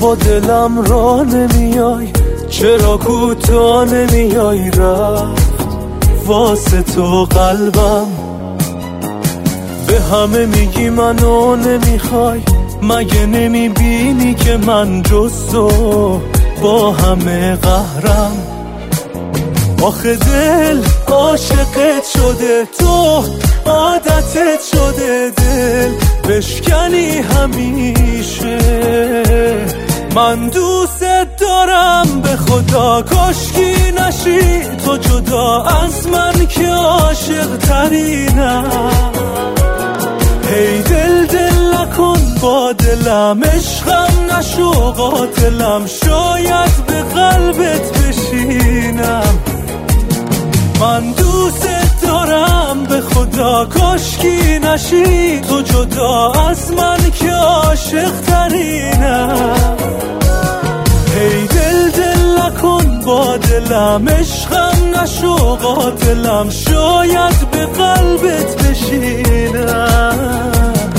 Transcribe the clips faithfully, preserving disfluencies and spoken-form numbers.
با دلم را نمیای، چرا کوتا نمیای؟ رفت واسه تو قلبم، به همه میگی منو نمیخوای، مگه نمیبینی که من جز تو با همه قهرم؟ آخه دل عاشقت شده، تو عادتت شده، دل بشکنی همیشه. من دوست دارم به خدا، کاشکی نشی تو جدا از من که عاشق ترینم. هی دل دل نکن با دلم، عشقم نشو قاتلم، شاید به قلبت بشینم. من دوست دارم به خدا، کاشکی نشی تو جدا از من که عاشق ترینم. هی دل دل نکن با دلم، عشقم نشو قاتلم، شاید به قلبت بشینم.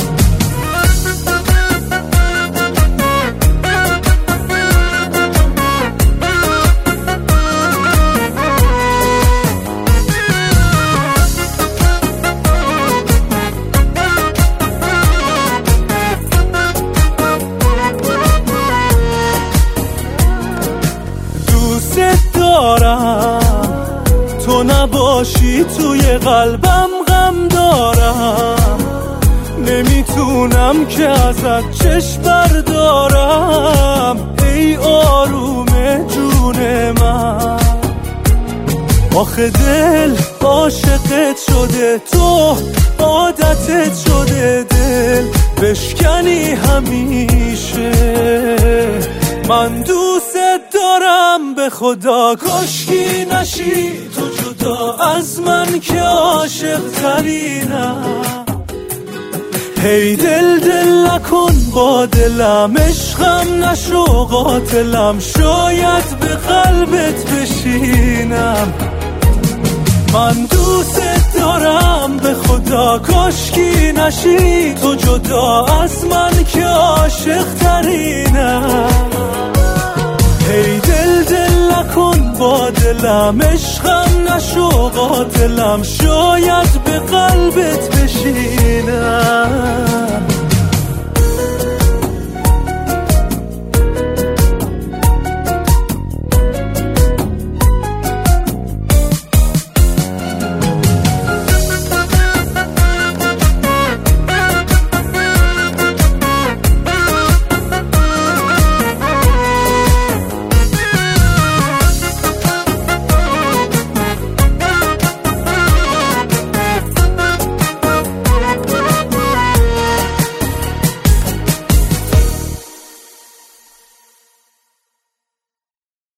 تو نباشی توی قلبم غم دارم، نمیتونم که ازت چشم بردارم. ای آروم جون من، آخه دل عاشقت شده، تو عادتت شده، دل بشکنی همیشه. من دوست دارم به خدا، کاشکی نشی تو جدا از من که عاشق ترینم. هی دل دل نکن با دلم، عشقم نشو قاتلم، شاید به قلبت بشینم. من دوست دارم به خدا، کاشکی نشی تو جدا از من که عاشق ترینم. هی دل دل نکن با دلم، عشقم نشو قاتلم، شاید به قلبت بشینم.